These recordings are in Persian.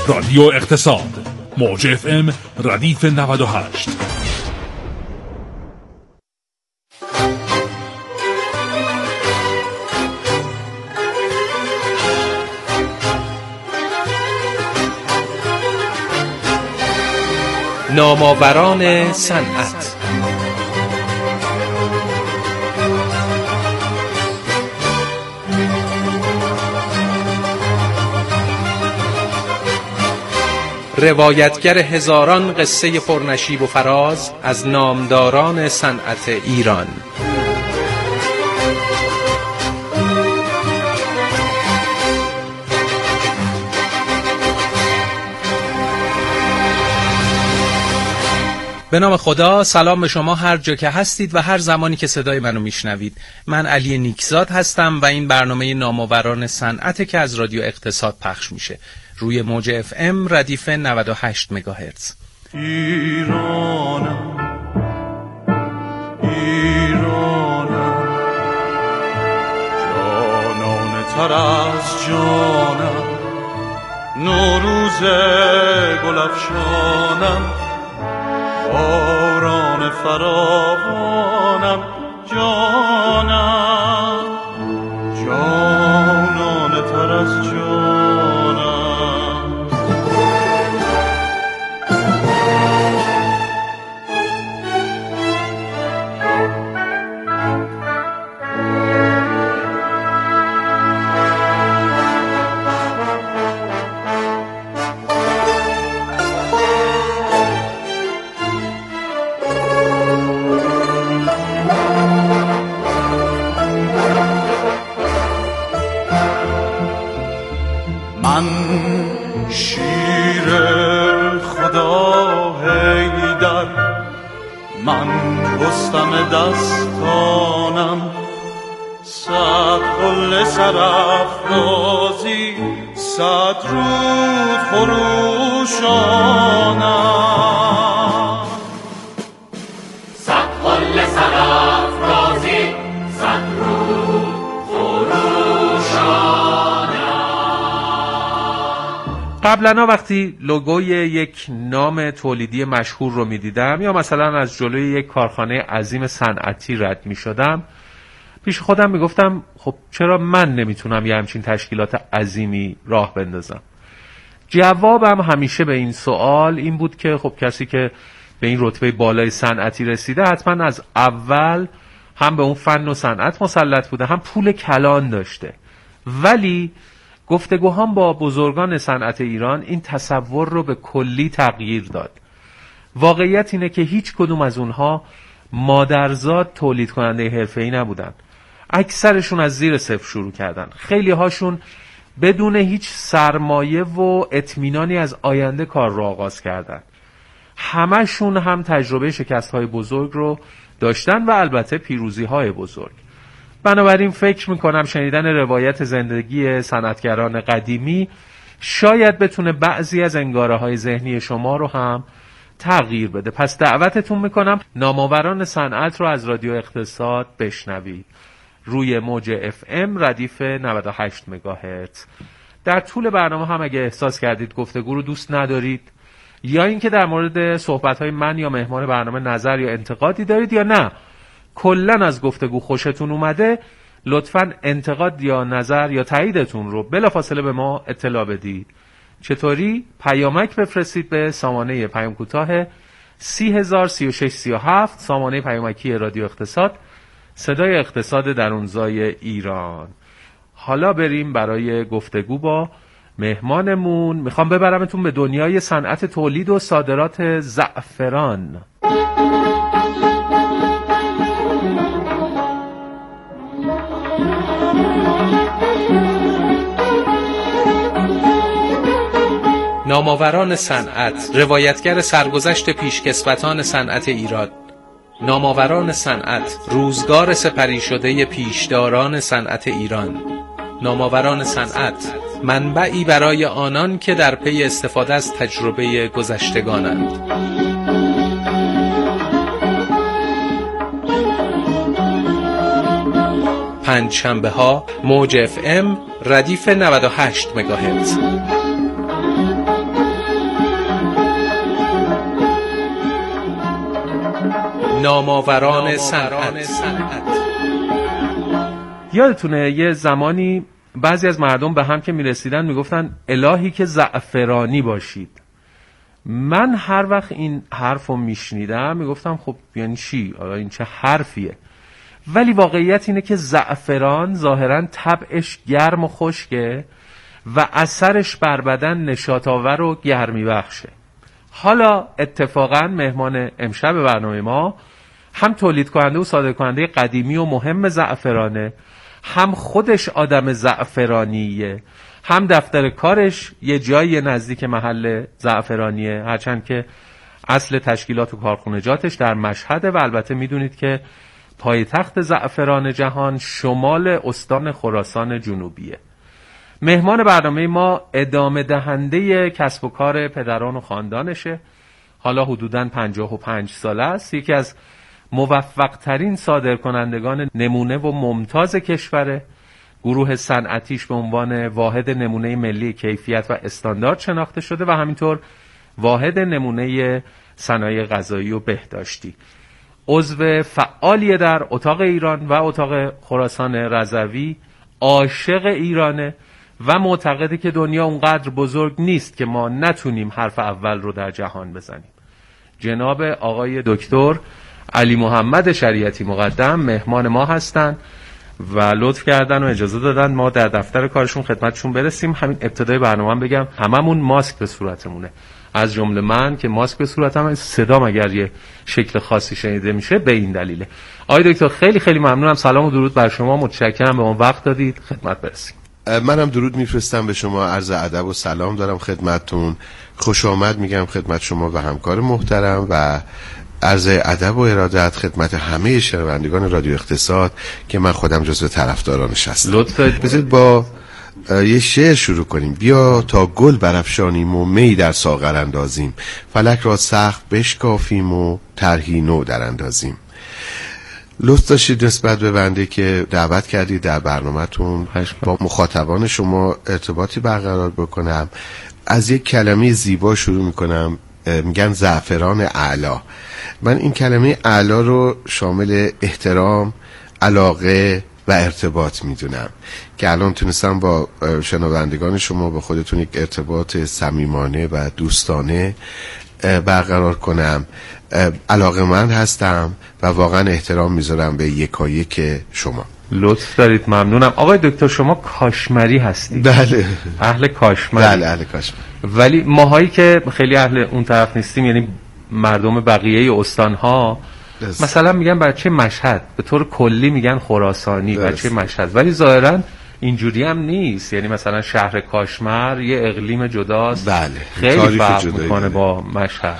رادیو اقتصاد موج FM ردیف 98. نامآوران صنعت. روایتگر هزاران قصه پرنشیب و فراز از نامداران صنعت ایران. به نام خدا، سلام به شما هر جا که هستید و هر زمانی که صدای منو میشنوید. من علی نیکزاد هستم و این برنامه نامآوران صنعت که از رادیو اقتصاد پخش میشه روی موج FM ردیف 98 مگاهرتز. ایرانم ایرانم جانانه تر از جانم، نوروز گل افشانم، باران فراوانم، جانم جانانه تر از جانم. من شیر خدا حیدر، من رستم دستانم، صد قله سرافرازی، صد رود خروشانم، صد قله سرافرازی، صد رود خروشانم. قبلا وقتی لوگوی یک نام تولیدی مشهور رو میدیدم یا مثلا از جلوی یک کارخانه عظیم صنعتی رد میشدم، پیش خودم میگفتم خب چرا من نمیتونم یه همچین تشکیلات عظیمی راه بندازم؟ جوابم همیشه به این سوال این بود که خب کسی که به این رتبه بالای صنعتی رسیده حتما از اول هم به اون فن و صنعت مسلط بوده، هم پول کلان داشته. ولی گفتگوهام با بزرگان صنعت ایران این تصور رو به کلی تغییر داد. واقعیت اینه که هیچ کدوم از اونها مادرزاد تولید کننده حرفه‌ای نبودن. اکثرشون از زیر صفر شروع کردن. خیلی هاشون بدون هیچ سرمایه و اطمینانی از آینده کار رو آغاز کردن. همشون هم تجربه شکست‌های بزرگ رو داشتن و البته پیروزی‌های بزرگ. بنابراین فکر میکنم شنیدن روایت زندگی صنعتگران قدیمی شاید بتونه بعضی از انگاره‌های ذهنی شما رو هم تغییر بده. پس دعوتتون میکنم نامآوران صنعت رو از رادیو اقتصاد بشنوید روی موج FM ردیف 98 مگاهرتز. در طول برنامه هم اگه احساس کردید گفتگو رو دوست ندارید یا اینکه در مورد صحبت‌های من یا مهمان برنامه نظر یا انتقادی دارید یا نه کلن از گفتگو خوشتون اومده، لطفاً انتقاد یا نظر یا تاییدتون رو بلافاصله به ما اطلاع بدید. چطوری؟ پیامک بفرستید به سامانه پیام کوتاه 303637 سامانه پیامکی رادیو اقتصاد، صدای اقتصاد درونزای ایران. حالا بریم برای گفتگو با مهمانمون. میخوام ببرمتون به دنیای صنعت تولید و صادرات زعفران. نامآوران صنعت، روایتگر سرگذشت پیشکسوتان صنعت ایران. نامآوران صنعت، روزگار سپری شده پیشداران صنعت ایران. نامآوران صنعت، منبعی برای آنان که در پی استفاده از تجربه گذشتگانند. پنجشنبه ها موج FM ردیف 98 مگاهرتز. نامآوران صنعت. یادتونه یه زمانی بعضی از مردم به هم که میرسیدن میگفتن الهی که زعفرانی باشید. من هر وقت این حرف رو میشنیدم میگفتم خب یعنی چی؟ این چه حرفیه؟ ولی واقعیت اینه که زعفران ظاهراً طبعش گرم و خشکه و اثرش بر بدن نشاط‌آور و گرمی بخشه. حالا اتفاقاً مهمان امشب برنامه ما هم تولید کننده و صادر کننده قدیمی و مهم زعفرانه، هم خودش آدم زعفرانیه، هم دفتر کارش یه جایی نزدیک محل زعفرانیه، هرچند که اصل تشکیلات و کارخونجاتش در مشهده و البته میدونید که پایتخت زعفران جهان شمال استان خراسان جنوبیه. مهمان برنامه ما ادامه دهنده کسب و کار پدران و خاندانشه. حالا حدوداً 55 ساله است. یکی از موفق ترین صادرکنندگان نمونه و ممتاز کشوره. گروه صنعتیش به عنوان واحد نمونه ملی کیفیت و استاندارد شناخته شده و همینطور واحد نمونه صنایع غذایی و بهداشتی. عضو فعالیه در اتاق ایران و اتاق خراسان رضوی، عاشق ایرانه و معتقده که دنیا اونقدر بزرگ نیست که ما نتونیم حرف اول رو در جهان بزنیم. جناب آقای دکتر علی محمد شریعتی مقدم مهمان ما هستند و لطف کردن و اجازه دادن ما در دفتر کارشون خدمتشون برسیم. همین ابتدای برنامه بگم هممون ماسک به صورتمونه، از جمله من که ماسک به صورتم، صدام اگر یه شکل خاصی شنیده میشه به این دلیله. آقای دکتر خیلی خیلی ممنونم، سلام و درود بر شما، متشکرم به اون وقت دادید خدمت برسیم. منم درود میفرستم به شما، عرض ادب و سلام دارم خدمتتون، خوش آمد میگم خدمت شما و همکار محترم و عرض ادب و ارادت خدمت همه شنوندگان رادیو اقتصاد که من خودم جزو طرفدارانش هستم. لطفاً بذارید با یه شعر شروع کنیم. بیا تا گل برافشانیم و می در ساغر اندازیم، فلک را سخت بشکافیم و طرحی نو در اندازیم. لطف داشتید نسبت به بنده که دعوت کردید در برنامه‌تون با مخاطبان شما ارتباطی برقرار بکنم. از یک کلمه زیبا شروع میکنم، میگن زعفران اعلا. من این کلمه اعلا رو شامل احترام، علاقه و ارتباط میدونم که الان تونستم با شنوندگان شما با خودتون یک ارتباط صمیمانه و دوستانه برقرار کنم. علاقه‌مند هستم و واقعا احترام میذارم به یکایک شما. لطف دارید، ممنونم. آقای دکتر شما کاشمری هستید؟ بله. اهل کاشمری؟ بله اهل کاشمری. ولی ماهایی که خیلی اهل اون طرف نیستیم، یعنی مردم بقیه استانها مثلا میگن بچه مشهد، به طور کلی میگن خراسانی بچه مشهد، ولی ظاهرا اینجوری هم نیست. یعنی مثلا شهر کاشمر یه اقلیم جداست. بله. خیلی فرق میکنه با مشهد.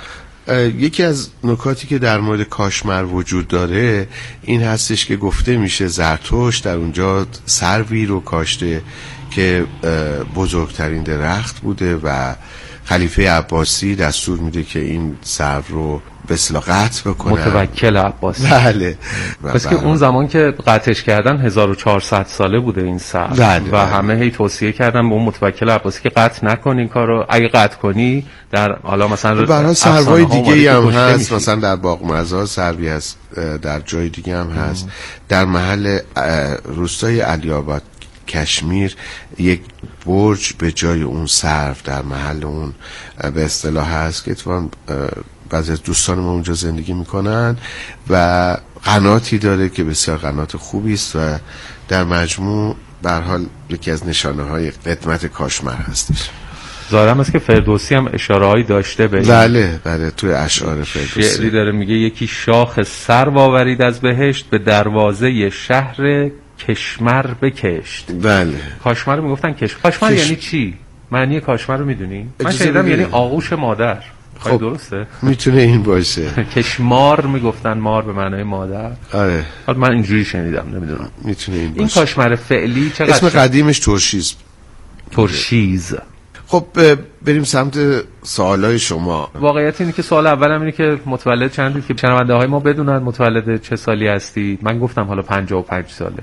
یکی از نکاتی که در مورد کاشمر وجود داره این هستش که گفته میشه زرتشت در اونجا سروی رو کاشته که بزرگترین درخت بوده و خلیفه عباسی دستور میده که این سرو رو به اصطلاح قطع بکنن. متوکل عباسی. بله. بس که اون زمان که قطعش کردن 1400 ساله بوده این سرو. بله. و همه هی توصیه کردن به اون متوکل عباسی که قطع نکن این کارو، اگه قطع کنی در حالا مثلا برای سروای دیگه هم هست، مثلا در باغ مزار سروی هست، در جای دیگه هم هست. در محل روستای علی‌آباد کشمیر یک برج به جای اون سرو در محل اون به اصطلاح هست که اتفاقاً بعضی از دوستان ما اونجا زندگی میکنن و قناتی داره که بسیار قنات خوبی است و در مجموع به هر حال یکی از نشانه های قدمت کاشمر هستش. ظاهرم است که فردوسی هم اشاره هایی داشته به بله بله توی اشعار فردوسی شعری داره میگه یکی شاخ سرو آورید از بهشت، به دروازه شهر کشمر بکشت. بله. کاشمر رو میگفتن کاشمر یعنی چی؟ معنی کاشمر رو میدونی؟ من شنیدم یعنی آغوش مادر. خب درسته؟ میتونه این باشه. کشمار میگفتن، مار به معنای مادر. آره. حالا من اینجوری شنیدم، نمیدونم. میتونه این باشه. این کاشمر فعلی چقدر اسم قدیمش ترشیز. ترشیز. خب بریم سمت سوالای شما. واقعیت اینه که سوال اولم اینه که متولد چندید که شنونده های ما بدونن متولد چه سالی هستی. من گفتم حالا 55 ساله.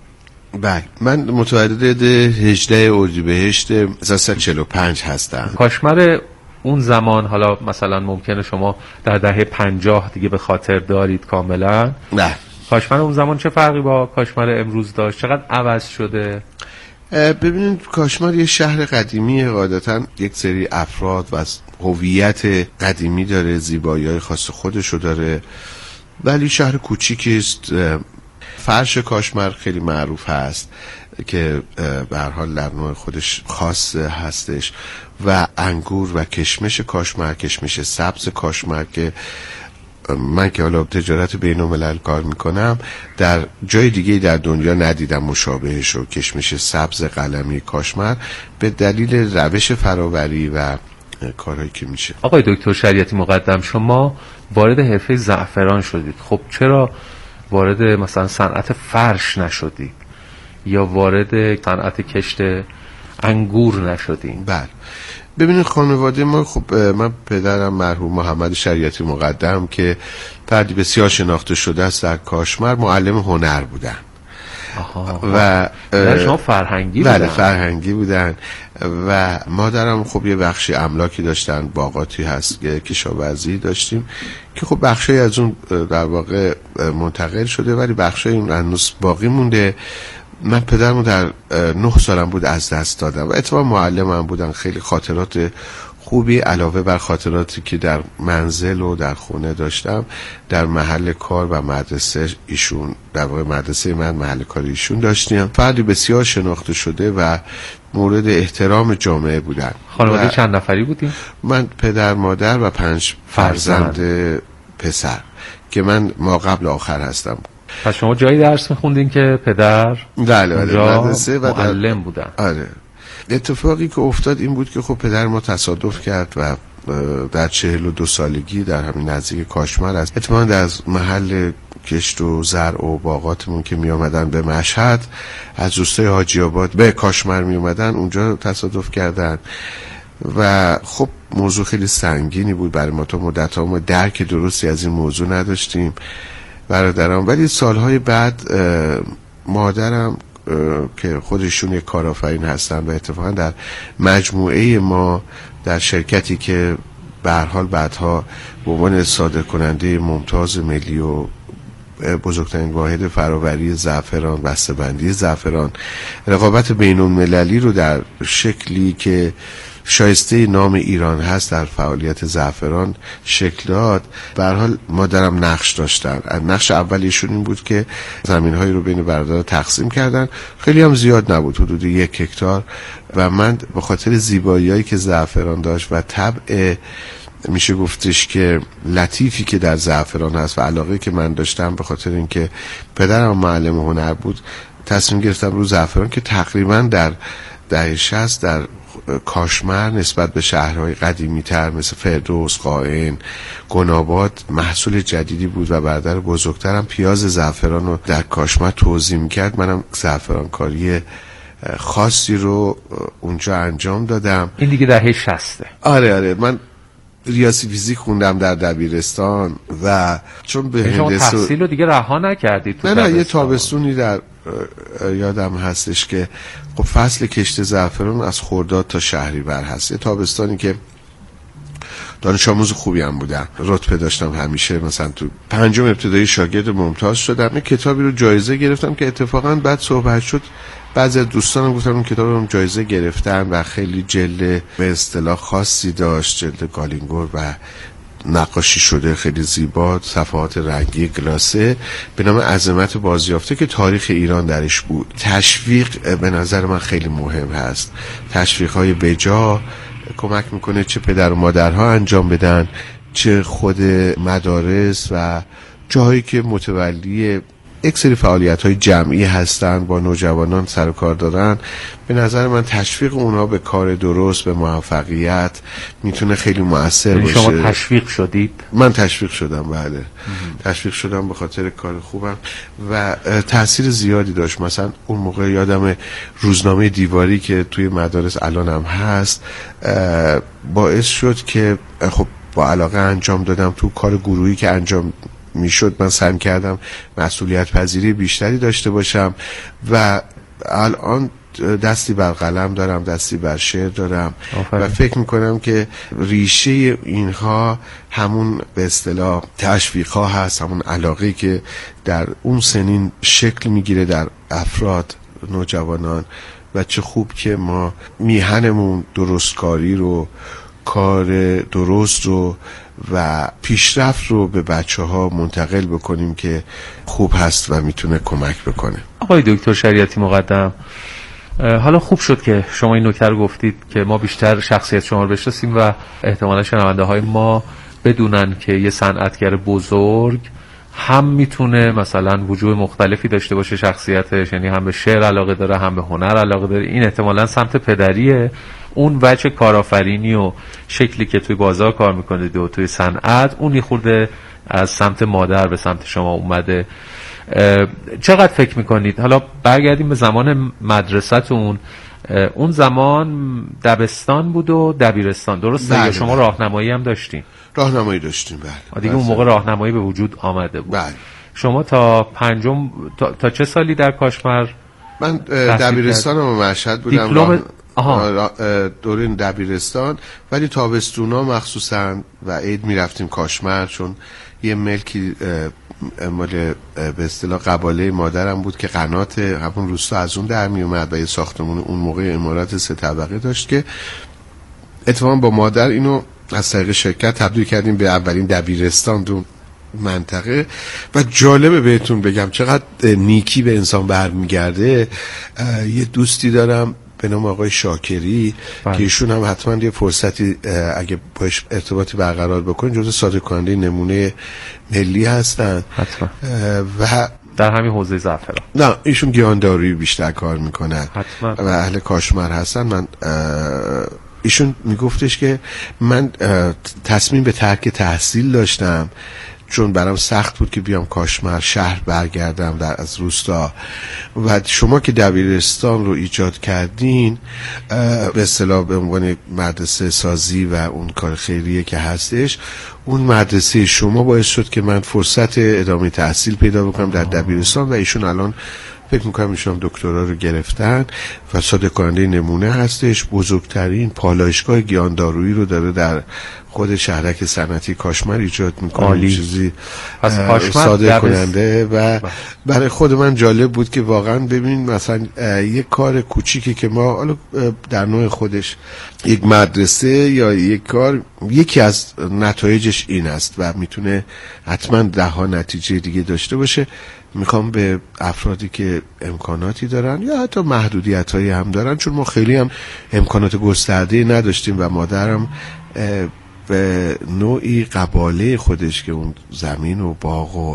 بله من متولد 18 اردیبهشت 1345 هستم. کاشمر اون زمان، حالا مثلا ممکنه شما در دهه 50 دیگه به خاطر دارید کاملا، نه کاشمر اون زمان چه فرقی با کاشمر امروز داشت؟ چقدر عوض شده؟ ببینید کاشمر یه شهر قدیمیه، قاعدتا یک سری افراد و هویت قدیمی داره، زیبایی‌های خاص خودشو داره، ولی شهر کوچیکی است. فرش کاشمر خیلی معروف هست که به هر حال در نوع خودش خاص هستش و انگور و کشمش کاشمر، کشمش سبز کاشمر که من که حالا تجارت بین الملل کار میکنم در جای دیگه در دنیا ندیدم مشابهش رو. کشمش سبز قلمی کاشمر به دلیل روش فراوری و کارهایی که میشه. آقای دکتر شریعتی مقدم، شما وارد حرفه زعفران شدید، خب چرا وارد مثلا صنعت فرش نشدید یا وارد صنعت کشت انگور نشدید؟ بله ببینید خانواده ما، خب من پدرم مرحوم محمد شریعتی مقدم که فردی بسیار شناخته شده است در کاشمر، معلم هنر بودن. و شما فرهنگی بودن؟ بله فرهنگی بودن و مادرم خب یه بخشی املاکی داشتن، باغاتی هست، کشاورزی داشتیم که خب بخشی از اون در واقع منتقل شده ولی بخشی اون هنوز باقی مونده. من پدرمو در 9 سالم بود از دست دادم و اتفاقا معلمم بودن. خیلی خاطرات خوبی علاوه بر خاطراتی که در منزل و در خونه داشتم در محل کار و مدرسه ایشون، در واقع مدرسه من محل کار ایشون داشتیم. فردی بسیار شناخته شده و مورد احترام جامعه بودن. خانواده چند نفری بودیم؟ من پدر مادر و 5 فرزند پسر که من ما قبل آخر هستم. پس شما جایی درس میخوندین که پدر مدرسه و معلم بودن؟ آره. اتفاقی که افتاد این بود که خب پدر ما تصادف کرد و در 42 سالگی در همین نزدیک کاشمر است، اتفاقا در محل کشت و زرع و باغاتمون که می آمدن به مشهد از روستای حاجی آباد به کاشمر می اومدن، اونجا تصادف کردن و خب موضوع خیلی سنگینی بود برای ما. تا مدت ها ما درک درستی از این موضوع نداشتیم برادرم، ولی سالهای بعد مادرم که خودشون یک کارآفرین هستن و اتفاقا در مجموعه ما در شرکتی که به هر حال بعدها به عنوان صادر کننده ممتاز ملی و بزرگترین واحد فراوری زعفران، بسته‌بندی زعفران، رقابت بین المللی رو در شکلی که شایسته نام ایران هست در فعالیت زعفران شکل داد. به هر حال مادرم نقش داشتن. نقش اولیشون این بود که زمین‌هایی رو بین برادرها تقسیم کردن، خیلی هم زیاد نبود، حدود 1 هکتار، و من به خاطر زیبایی‌هایی که زعفران داشت و طبع میشه گفتش که لطیفی که در زعفران هست و علاقه که من داشتم، به خاطر اینکه پدرم معلم هنر بود، تصمیم گرفتم رو زعفران که تقریبا در دهه 60 در کاشمر نسبت به شهرهای قدیمی تر مثل فردوس، قائن، گناباد محصول جدیدی بود و برادر بزرگترم پیاز زعفران رو در کاشمر توزیع می‌کرد. منم زعفران کاری خاصی رو اونجا انجام دادم. این دیگه دهه 60. آره من ریاضی فیزیک خوندم در دبیرستان و چون به شما تحصیل رو دیگه رها نکردید؟ نه یه تابستونی در یادم هستش که خب فصل کشت زعفران از خرداد تا شهریور هست، یه تابستانی که دانش آموز خوبی هم بودم، رتبه داشتم همیشه، مثلا تو 5 ابتدایی شاگرد ممتاز شدم. یه کتابی رو جایزه گرفتم که اتفاقا بعد صحبت شد، بعضی از دوستانم گفتن اون کتاب رو جایزه گرفتن و خیلی جلد به اصطلاح خاصی داشت، جلد گالینگور و نقاشی شده خیلی زیبا، صفحات رنگی گلاسه، به نام عظمت بازیافته که تاریخ ایران درش بود. تشویق به نظر من خیلی مهم هست، تشویق‌های بجا کمک میکنه چه پدر و مادرها انجام بدن، چه خود مدارس و جاهایی که متولی یک سری فعالیت‌های جمعی هستن با نوجوانان سر و کار دارن. به نظر من تشویق اونها به کار درست، به موفقیت میتونه خیلی مؤثر باشه. شما تشویق شدید؟ من تشویق شدم، بله. تشویق شدم به خاطر کار خوبم و تاثیر زیادی داشت. مثلا اون موقع یادم روزنامه دیواری که توی مدارس الان هم هست باعث شد که خب با علاقه انجام دادم. تو کار گروهی که انجام میشد من سعی کردم مسئولیت پذیری بیشتری داشته باشم و الان دستی بر قلم دارم، دستی بر شعر دارم آفرین. و فکر میکنم که ریشه اینها همون به اصطلاح تشویق‌ها هست، همون علاقه که در اون سنین شکل میگیره در افراد، نوجوانان. و چه خوب که ما میهنمون درستکاری رو، کار درست رو و پیشرفت رو به بچه ها منتقل بکنیم که خوب هست و میتونه کمک بکنه. آقای دکتر شریعتی مقدم، حالا خوب شد که شما این نکته رو گفتید که ما بیشتر شخصیت شما رو بشناسیم و احتمالا شنونده های ما بدونن که یه صنعتگر بزرگ هم میتونه مثلا وجوه مختلفی داشته باشه شخصیتش، یعنی هم به شعر علاقه داره، هم به هنر علاقه داره. این احتمالا سمت پدریه، اون وجه کارآفرینی و شکلی که توی بازار کار میکنید و توی صنعت، اون یه خورده از سمت مادر به سمت شما اومده. چقدر فکر میکنید، حالا برگردیم به زمان مدرسه‌تون، اون زمان دبستان بود و دبیرستان، درسته؟ یا شما راهنمایی هم داشتین؟ راهنمایی داشتیم، بله. دیگه اون موقع راهنمایی به وجود آمده بود. بله. شما تا پنجم تا چه سالی در کاشمر؟ من دبیرستانم و مشهد بودم، دیپلم دوره دبیرستان، ولی تابستونا مخصوصا و عید میرفتیم کاشمر، چون یه ملکی مال به اصطلاح قباله مادرم بود که قنات همون روستا از اون در می اومد و یه ساختمون اون موقع عمارت 3 طبقه داشت که اتفاقا با مادر اینو از طریق شرکت تبدیل کردیم به اولین دبیرستان دو منطقه. و جالبه بهتون بگم چقدر نیکی به انسان برمیگرده. یه دوستی دارم به نام آقای شاکری که ایشون هم حتما یه فرصتی اگه باش ارتباطی برقرار بکنین، جزو صادر کننده نمونه ملی هستن حتما. و در همین حوزه زعفران. نه، ایشون گیاهدارویی بیشتر کار میکنن حتما. و اهل کاشمر هستن. من ایشون میگفتش که من تصمیم به ترک تحصیل داشتم، چون برام سخت بود که بیام کاشمر شهر برگردم از روستا، و شما که دبیرستان رو ایجاد کردین به اصطلاح به عنوان مدرسه سازی و اون کار خیریه که هستش، اون مدرسه شما باعث شد که من فرصت ادامه تحصیل پیدا بکنم در دبیرستان. و ایشون الان فکر میکنم ایشون دکترا رو گرفتن و صادر کننده نمونه هستش. بزرگترین پالایشگاه گیاهدارویی رو داره در خود شهرک صنعتی کاشمر ایجاد میکنه، چیزی صادر کننده. و برای خود من جالب بود که واقعا ببینید مثلا یک کار کوچیکی که ما حالا در نوع خودش یک مدرسه یا یک کار، یکی از نتایجش این است و میتونه حتما 10 نتیجه دیگه داشته باشه. میخوام به افرادی که امکاناتی دارن یا حتی محدودیت‌هایی هم دارن، چون ما خیلی هم امکانات گسترده‌ای نداشتیم و مادرم به نوعی قباله خودش که اون زمین و باغ و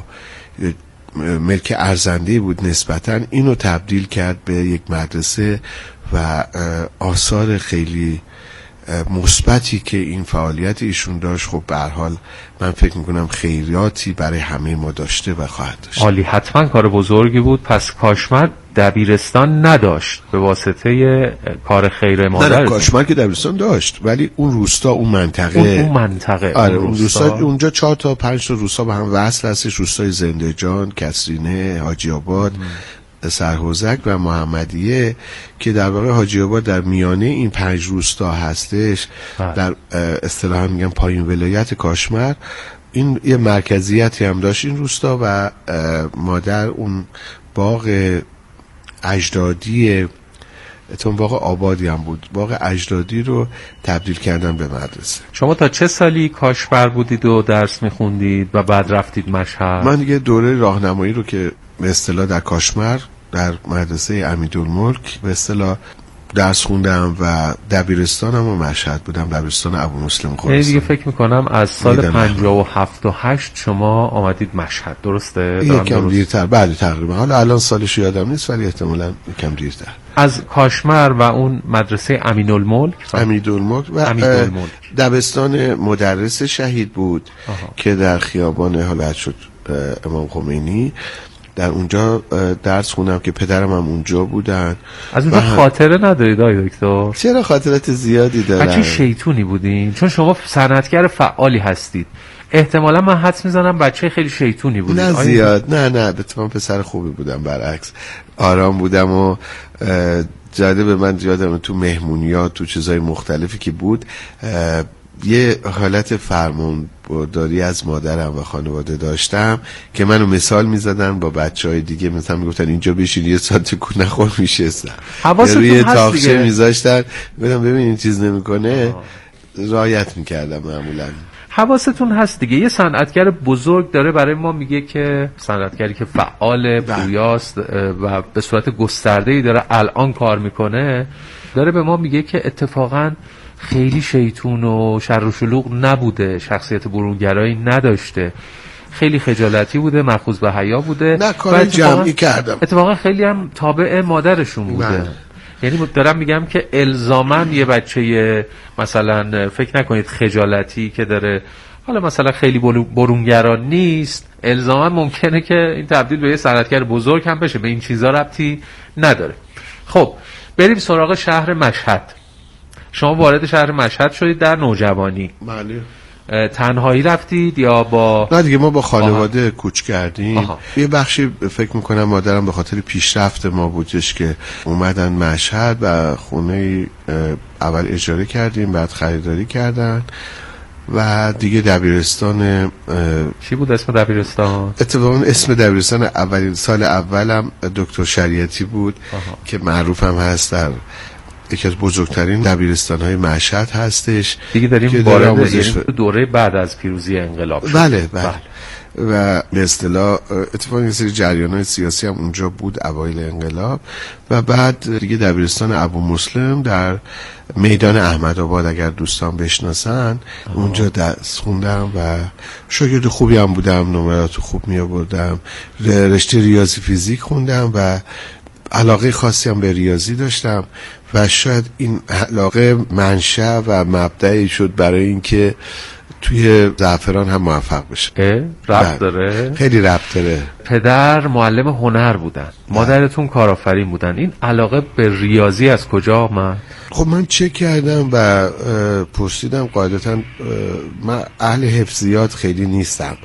ملک ارزنده‌ای بود نسبتاً، اینو تبدیل کرد به یک مدرسه و آثار خیلی مثبتی که این فعالیت ایشون داشت، خب به هر حال من فکر میکنم خیراتی برای همه ما داشته و خواهد داشت. عالی، حتما کار بزرگی بود. پس کاشمر دبیرستان نداشت به واسطه کار خیر مادر؟ نه، کاشمر که دبیرستان داشت، ولی اون روستا، اون منطقه، اون منطقه، آره اون روستا، اونجا 4 تا 5 تا روستا به هم وصل هستش. روستای زنده‌جان، کسرینه، حاجی آباد، سرحوزک و محمدیه که در واقع حاجی آباد در میانه این 5 روستا هستش. در اصطلاحا میگن پایین ولایت کاشمر. این یه مرکزیتی هم داشت این روستا و مادر اون باغ اجدادی، اتون باغ آبادی هم بود، باغ اجدادی رو تبدیل کردن به مدرسه. شما تا چه سالی کاشمر بودید و درس میخوندید و بعد رفتید مشهد؟ من دیگه دوره راهنمایی رو که به اصطلاح در کاشمر در مدرسه امیدالملک به اصطلاح درس خوندم و دبیرستانم و مشهد بودم، دبیرستان ابومسلم خراسانی. دیگه فکر میکنم از سال 57 و 8 شما آمدید مشهد، درسته؟ یکم دیرتر، بله تقریبا. حالا الان سالش یادم نیست ولی احتمالاً یکم دیرتر. از کاشمر و اون مدرسه امیدالملک و دبستان مدرس شهید بود که در خیابان حالت شد امام خمینی، در اونجا درس خوندم که پدرم هم اونجا بودن. از اونجا خاطره ندارید آقای دکتر؟ چرا، خاطرات زیادی دارم. بچه شیطونی بودین؟ چون شما صنعتگر فعالی هستید، احتمالا من حدس میزنم بچه خیلی شیطونی بودید. نه زیاد، نه به تمام پسر خوبی بودم، برعکس آرام بودم و جالب، من یادم تو مهمونیات تو چیزای مختلفی که بود یه حالت فرمان برداری از مادرم و خانواده داشتم که منو مثال میزدن با بچهای دیگه، مثلا میگفتن اینجا بشین یه ساعت تکون نخور میشستن، روی تاخچه میذاشتن، ببینم ببین این چیز نمیکنه، رعایت میکردم معمولا. حواستون هست دیگه. یه صنعتگر بزرگ داره برای ما میگه که صنعتگری که فعال پویاست و به صورت گسترده‌ای داره الان کار میکنه، داره به ما میگه که اتفاقاً خیلی شیطون و شر و شلوغ نبوده، شخصیت برونگرایی نداشته، خیلی خجالتی بوده، مأخوذ به حیا بوده، نه کار جمعی کردم، اتفاقا خیلی هم تابع مادرشون بوده. یعنی دارم میگم که الزاماً یه بچه مثلا فکر نکنید خجالتی که داره حالا مثلا خیلی برونگرا نیست، الزاماً ممکنه که این تبدیل به یه صنعتگر بزرگ هم بشه، به این چیزا ربطی نداره. خب بریم سراغ شهر مشهد. شما وارد شهر مشهد شدید در نوجوانی. بله. تنهایی رفتید یا با؟ نه دیگه، ما با خانواده کوچ کردیم. یه بخشی فکر میکنم مادرم به خاطر پیشرفت ما بودش که اومدن مشهد و خونه اول اجاره کردیم، بعد خریداری کردن و دیگه دبیرستان. چی بود اسم دبیرستان؟ اتفاقا اسم دبیرستان اولین سال اولم دکتر شریعتی بود که معروف هم هست، در یکی از بزرگترین دبیرستان‌های مشهد هستش. دیگه داریم وارد دوره بعد از پیروزی انقلاب شد. بله. و به اصطلاح اتفاقا یه سری جریان‌های سیاسی هم اونجا بود اوایل انقلاب و بعد دیگه دبیرستان ابو مسلم در میدان احمدآباد، اگر دوستان بشناسن، اونجا درس خوندم و شاگرد خوبی هم بودم، نمرات خوب می‌آوردم، رشته ریاضی فیزیک خوندم و علاقه خاصی هم به ریاضی داشتم و شاید این علاقه منشأ و مبدأی شد برای اینکه توی زعفران هم موفق بشه. ربط داره؟ خیلی ربط داره. پدر معلم هنر بودن، مادرتون کارآفرین بودن، این علاقه به ریاضی از کجا آمد؟ خب من چک کردم و پرسیدم، قاعدتا من اهل حفظیات خیلی نیستم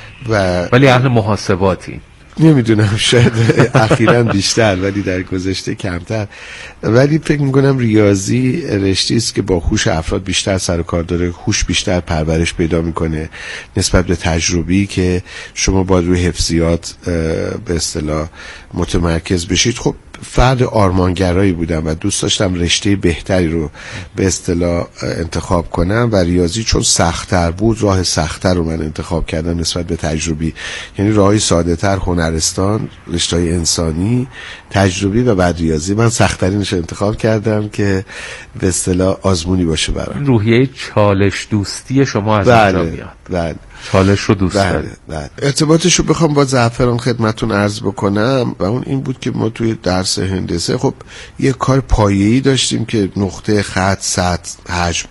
ولی اهل محاسباتی. نمیدونم، شاید اخیراً بیشتر ولی در گذشته کمتر، ولی فکر میکنم ریاضی رشته است که با هوش افراد بیشتر سر و کار داره، هوش بیشتر پرورش پیدا میکنه نسبت به تجربی که شما باید روی حفظیات به اصطلاح متمرکز بشید. خب فرد آرمانگرایی بودم و دوست داشتم رشته بهتری رو به اصطلاح انتخاب کنم و ریاضی چون سخت‌تر بود، راه سخت‌تر رو من انتخاب کردم نسبت به تجربی، یعنی راهی ساده‌تر هنرستان، رشته‌های انسانی، تجربی و بعد ریاضی. من سخت‌ترینش انتخاب کردم که به اصطلاح آزمونی باشه برام. روحیه چالش دوستی شما از اینجا میاد. بله. چالش رو دوست دارید. ارتباطش رو بخوام با زعفران خدمتون عرض بکنم و اون این بود که ما توی درس هندسه خب یه کار پایه‌ای داشتیم که نقطه، خط، سطح، حجم،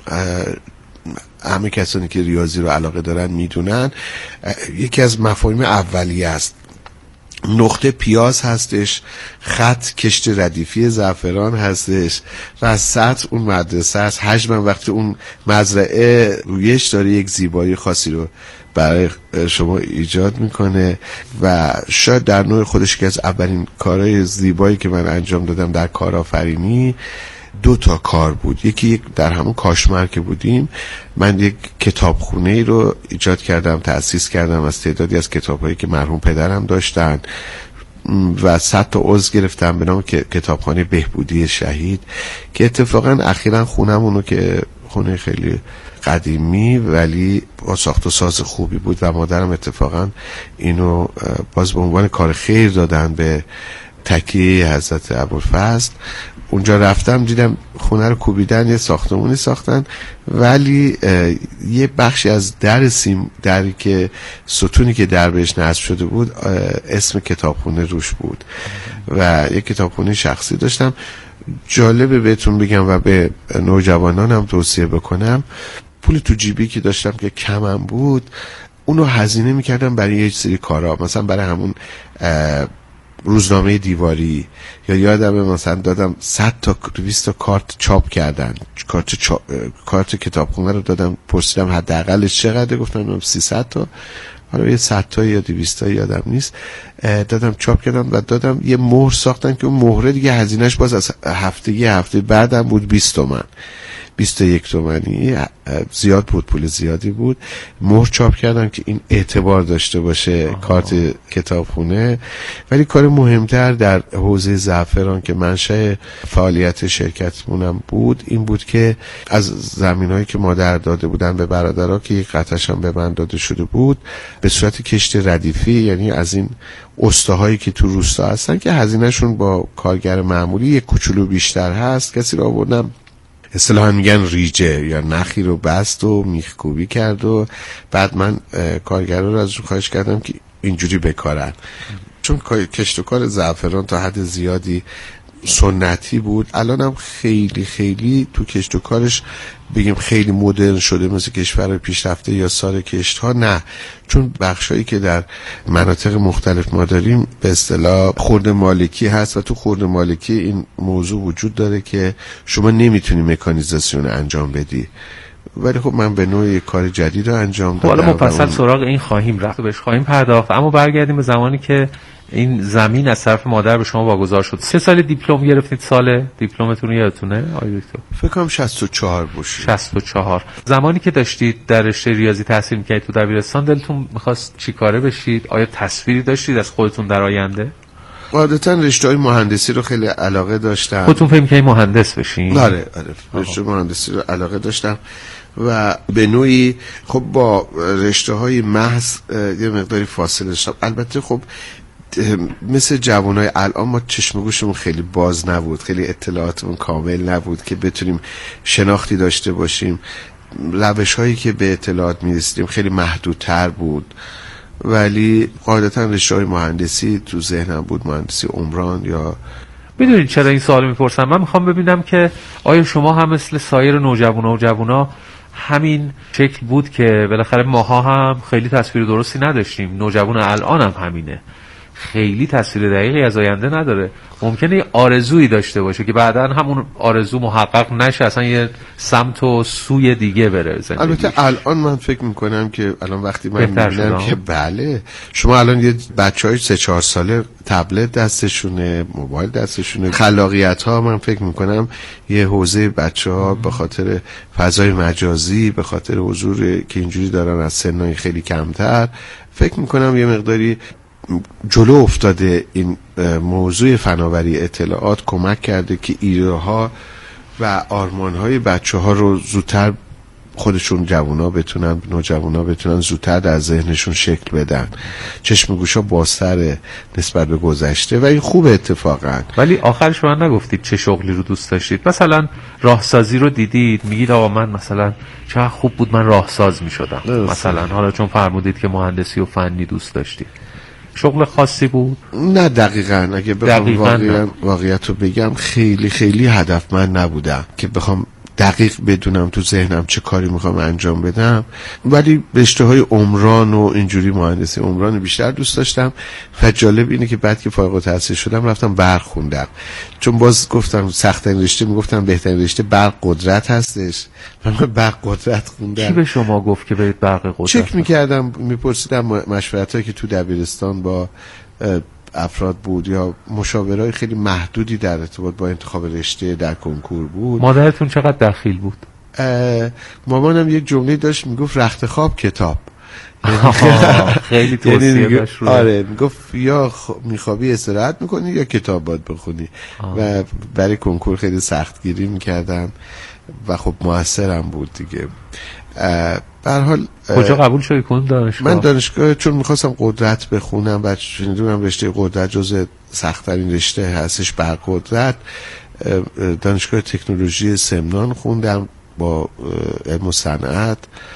همه کسانی که ریاضی رو علاقه دارن میدونن یکی از مفاهیم اولیه است. نقطه پیاز هستش، خط کشت ردیفی زعفران هستش و سطح اون مدرسه است. حجم وقتی اون مزرعه رویش داره یک زیبایی خاصی رو برای شما ایجاد میکنه و شاید در نوع خودش که از اولین کارهای زیبایی که من انجام دادم در کارآفرینی 2 کار بود. یکی در همون کاشمر که بودیم من یک کتابخونه رو ایجاد کردم، تأسیس کردم از تعدادی از کتابهایی که مرحوم پدرم داشتن و 100 تا عضو گرفتم به نام کتابخانه بهبودی شهید که اتفاقا اخیراً خونمونو که خونه خیلی قدیمی ولی با ساخت و ساز خوبی بود و مادرم اتفاقا اینو باز به عنوان کار خیر دادن به تکیه حضرت ابوالفضل. اونجا رفتم دیدم خونه رو کوبیدن، یه ساختمونی ساختن ولی یه بخشی از دری که ستونی که در بهش نصب شده بود اسم کتابخونه روش بود و یه کتابخونه شخصی داشتم. جالبه بهتون بگم و به نوجوانانم توصیه بکنم، پول تو جیبی که داشتم که کمم بود اونو هزینه میکردم برای یه سری کارا، مثلا برای همون روزنامه دیواری، یا یادمه مثلا دادم 100 تا 200 تا کارت چاپ کردن، کارت کتابخونه رو دادم، پرسیدم حداقلش چقدر، گفتن 300 تا، حالا یه 100 تا یا 200 تا یادم نیست، دادم چاپ کردم و دادم. یه مهر ساختن که اون مهره دیگه هزینهش باز از هفته بعدم بود 20 تومن 21 تومانی، زیاد بود، پول زیادی بود. مهر چاپ کردم که این اعتبار داشته باشه کارت کتابخونه. ولی کار مهمتر در حوزه زعفران که منشأ فعالیت شرکتمونم بود این بود که از زمینایی که مادر داده بودن به برادرها که یک قطعش هم به من داده شده بود به صورت کشت ردیفی، یعنی از این استاهایی که تو روستا هستن که هزینهشون با کارگر معمولی یک کوچولو بیشتر هست، کسی رو آوردم اصطلاحاً میگن ریجه یا نخی رو بست و میخکوبی کرد و بعد من کارگرها رو ازشون خواهش کردم که اینجوری بکارن، چون کشت و کار زعفران تا حد زیادی سنتی بود. الان هم خیلی خیلی تو کشت و کارش بگیم خیلی مدرن شده مثل کشور پیشرفته یا سال کشت ها، نه، چون بخشایی که در مناطق مختلف ما داریم به اصطلاح خرده مالکی هست و تو خرده مالکی این موضوع وجود داره که شما نمیتونی مکانیزاسیون انجام بدی. ولی خب من به نوعی کار جدید رو انجام دادم. حالا مفصل سراغ این خواهیم رفت، بهش خواهیم پرداخت، اما برگردیم به زمانی که این زمین از طرف مادر به شما واگذار شد. 3 سال دیپلم گرفتید؟ سال دیپلمتون یادتونه آقای دکتر؟ فکر کنم 64 باشه. 64. زمانی که داشتید در رشته ریاضی تحصیل می‌کردید تو دبیرستان دلتون می‌خواست چیکاره بشید؟ آیا تصویری داشتید از خودتون در آینده؟ عادتاً رشته‌های مهندسی رو خیلی علاقه داشتم. خودتون فکر می‌کردید مهندس بشین؟ آره رشته مهندسی رو علاقه داشتم و به نوعی خب با رشته‌های محض یه مقداری فاصله داشتم. البته خب مثل جوانای الان ما چشم گوشمون خیلی باز نبود، خیلی اطلاعاتمون کامل نبود که بتونیم شناختی داشته باشیم. روش‌هایی که به اطلاعات می‌رسیدیم خیلی محدودتر بود، ولی قاعدتاً رشته‌های مهندسی تو ذهنم بود، مهندسی عمران. یا میدونید چرا این سوال میپرسم؟ من میخوام ببینم که آیا شما هم مثل سایر نوجوانا و جوونا همین شکل بود که بالاخره ماها هم خیلی تصویر درستی نداشتیم، نوجوان الان هم همینه، خیلی تصویر دقیقی از آینده نداره، ممکنه یه آرزویی داشته باشه که بعداً همون آرزو محقق نشه، اصلا یه سمت و سوی دیگه بره زندگی. البته الان من فکر میکنم که الان وقتی من میبینم که بله شما الان یه بچهای 3-4 ساله تبلت دستشونه، موبایل دستشونه، خلاقیت ها من فکر میکنم یه حوزه بچه ها به خاطر فضای مجازی، به خاطر حضور که اینجوری دارن از سنای خیلی کمتر، فکر میکنم یه مقداری جلو افتاده. این موضوع فناوری اطلاعات کمک کرده که ایده ها و آرمان های بچه ها رو زودتر خودشون جوونا بتونن، نوجوانا بتونن زودتر در ذهنشون شکل بدن، چشم گوشا بازتره نسبت به گذشته و این خوبه اتفاقا. ولی آخرش من نگفتید چه شغلی رو دوست داشتید؟ مثلا راهسازی رو دیدید میگید آقا من مثلا چه خوب بود من راهساز میشدم مثلا، حالا چون فرمودید که مهندسی و فنی دوست داشتید، شغل خاصی بود؟ نه دقیقاً اگه بخوام واقعیت رو بگم خیلی خیلی هدفمند نبودم که بخوام دقیق بدونم تو ذهنم چه کاری میخوام انجام بدم، ولی رشته‌های عمران و اینجوری مهندسی عمران بیشتر دوست داشتم. و جالب اینه که بعد که فارغ التحصیل شدم رفتم برق خوندم، چون باز گفتم سخت‌ترین رشته، میگفتم بهترین رشته برق قدرت هستش، من برق قدرت خوندم. کی به شما گفت که برید برق قدرت؟ چک میکردم، میپرسیدم مشورتایی که تو دبیرستان با افراد بود یا مشاورای خیلی محدودی در ارتباط با انتخاب رشته در کنکور بود. مادرتون چقدر دخیل بود؟ مامانم یک جمله داشت میگفت رخت خواب کتاب. خیلی توصیه داشت. آره میگفت یا میخوابی استراحت میکنی یا کتاب باید بخونی. و برای کنکور خیلی سختگیری میکردم و خب موثرم بود دیگه. به هر حال کجا قبول شدی کدوم دانشگاه؟ من دانشگاه چون میخواستم قدرت بخونم و شنیدم رشته قدرت جز سخت‌ترین رشته هستش، برق قدرت، دانشگاه تکنولوژی سمنان خوندم با علم و صنعت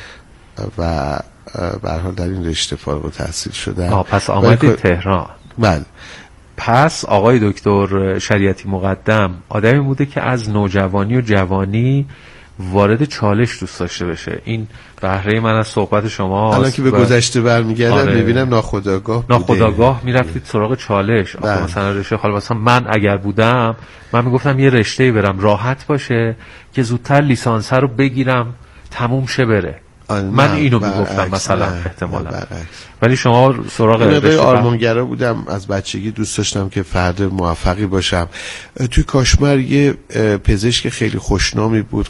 و به هر حال در این رشته فارغ التحصیل شدم. پس آمدید تهران؟ بله. پس آقای دکتر شریعتی مقدم آدمی بوده که از نوجوانی و جوانی وارد چالش دوست داشته بشه. این بهره من از صحبت شما الان که به گذشته برمیگردم میبینم ناخودآگاه میرفتید سراغ چالش. مثلا رشته، حالا مثلا من اگر بودم من میگفتم یه رشته‌ای برم راحت باشه که زودتر لیسانس رو بگیرم تموم شه بره. من اینو میگفتم مثلا احتمالا، ولی شما سراغ رشته آرمانگرا بودم از بچگی، دوست داشتم که فرد موفقی باشم. توی کاشمر یه پزشک خیلی خوشنامی بود،